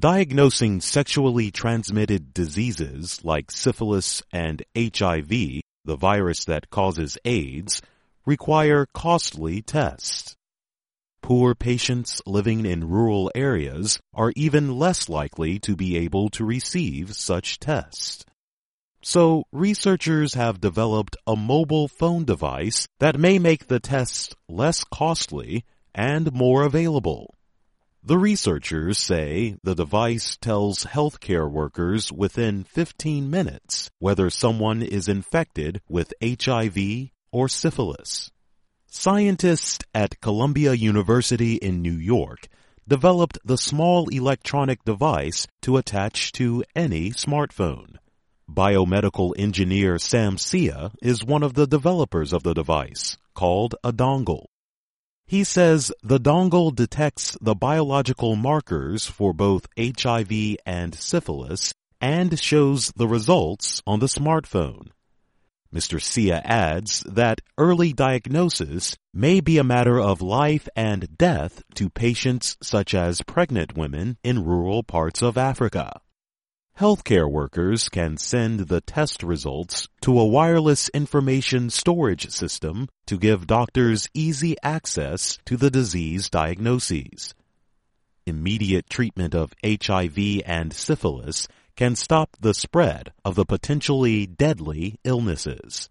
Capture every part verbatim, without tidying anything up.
Diagnosing sexually transmitted diseases like syphilis and H I V, the virus that causes AIDS, require costly tests. Poor patients living in rural areas are even less likely to be able to receive such tests. So, researchers have developed a mobile phone device that may make the tests less costly and more available. The researchers say the device tells healthcare workers within fifteen minutes whether someone is infected with H I V or syphilis. Scientists at Columbia University in New York developed the small electronic device to attach to any smartphone. Biomedical engineer Sam Sia is one of the developers of the device, called a dongle. He says the dongle detects the biological markers for both H I V and syphilis and shows the results on the smartphone. Mister Sia adds that early diagnosis may be a matter of life and death to patients such as pregnant women in rural parts of Africa. Healthcare workers can send the test results to a wireless information storage system to give doctors easy access to the disease diagnoses. Immediate treatment of H I V and syphilis can stop the spread of the potentially deadly illnesses.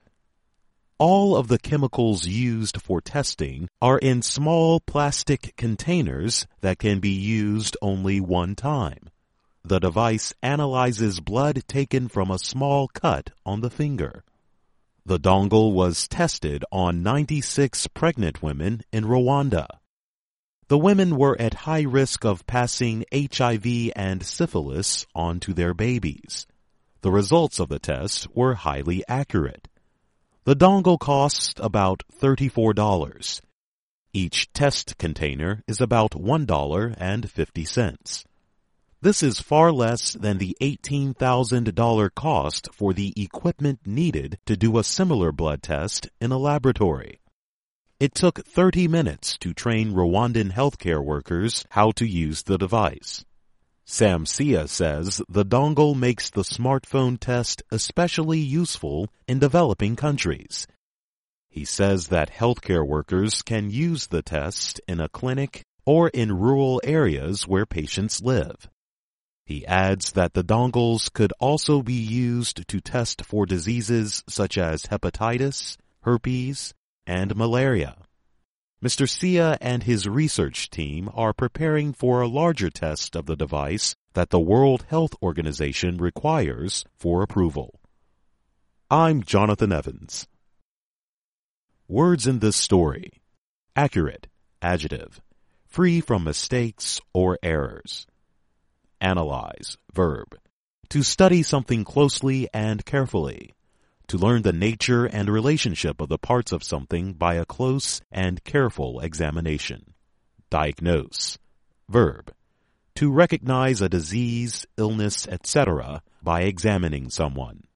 All of the chemicals used for testing are in small plastic containers that can be used only one time. The device analyzes blood taken from a small cut on the finger. The dongle was tested on ninety-six pregnant women in Rwanda. The women were at high risk of passing H I V and syphilis on to their babies. The results of the test were highly accurate. The dongle cost about thirty-four dollars. Each test container is about one dollar and fifty cents. This is far less than the eighteen thousand dollars cost for the equipment needed to do a similar blood test in a laboratory. It took thirty minutes to train Rwandan healthcare workers how to use the device. Sam Sia says the dongle makes the smartphone test especially useful in developing countries. He says that healthcare workers can use the test in a clinic or in rural areas where patients live. He adds that the dongles could also be used to test for diseases such as hepatitis, herpes, and malaria. Mister Sia and his research team are preparing for a larger test of the device that the World Health Organization requires for approval. I'm Jonathan Evans. Words in this story: accurate, adjective, free from mistakes or errors. Analyze, verb, to study something closely and carefully. To learn the nature and relationship of the parts of something by a close and careful examination. Diagnose, verb, to recognize a disease, illness, et cetera by examining someone.